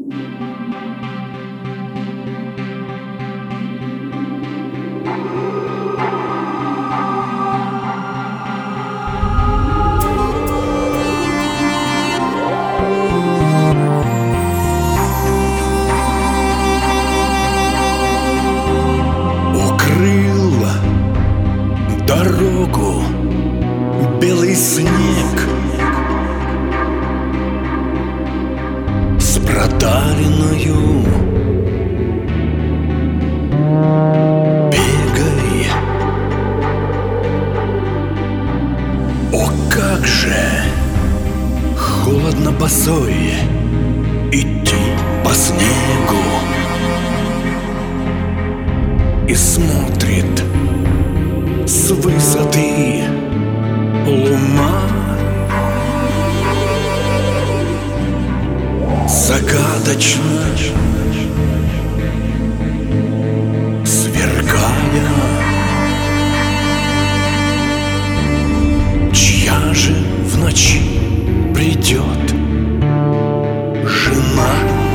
Дорогу белый снег с протаренную. Бегай, о как же холодно босой идти по снегу. И смотрит с высоты луна, загадочно сверкая. Чья же в ночи придет жена?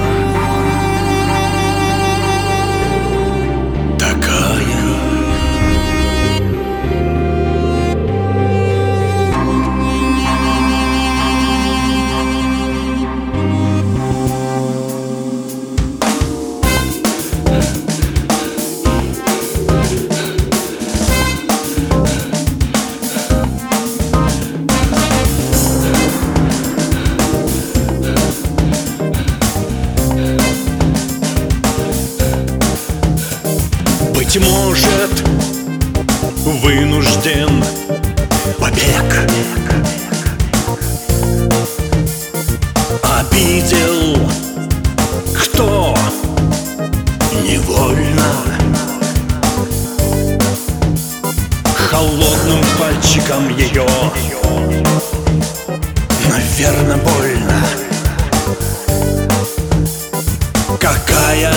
Быть может, вынужден побег. Обидел кто невольно, холодным пальчиком ее, наверно, больно. Какая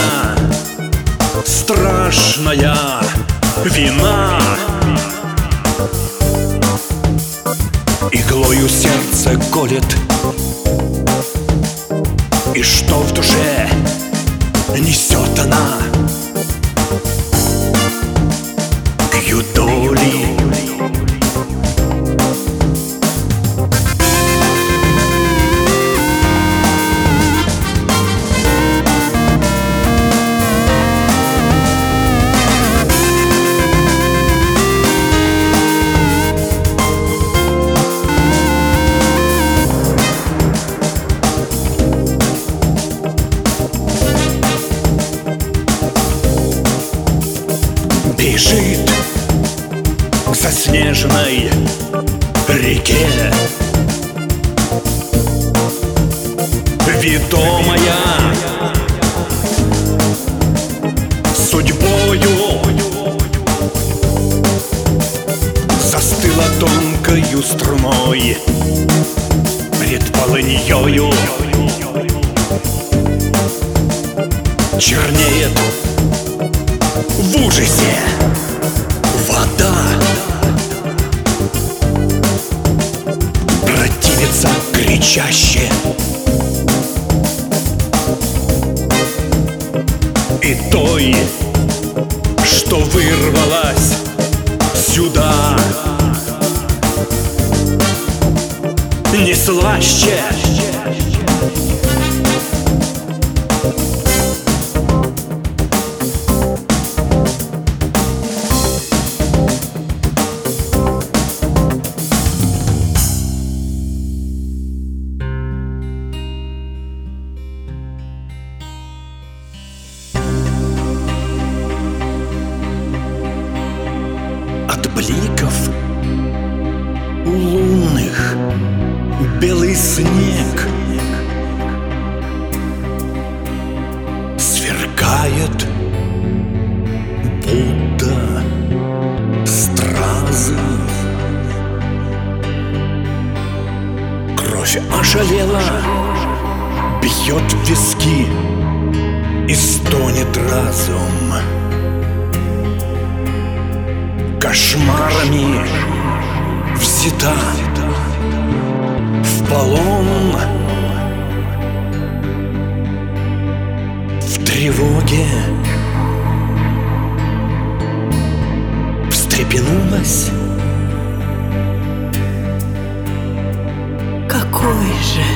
страшная вина, иглою сердце колет. И что в душе несет она к юдоли? Бежит к заснеженной реке, ведомая судьбою, застыла тонкою струной пред полыньёю. Чернеет в ужасе вода, противится кричаще. И той, что вырвалась сюда, не слаще. От бликов лунных белый снег сверкает, будто стразы. Кровь ошалела, бьет в виски и стонет разум. Кошмарами взята в полон, земле встрепенулась. Какой же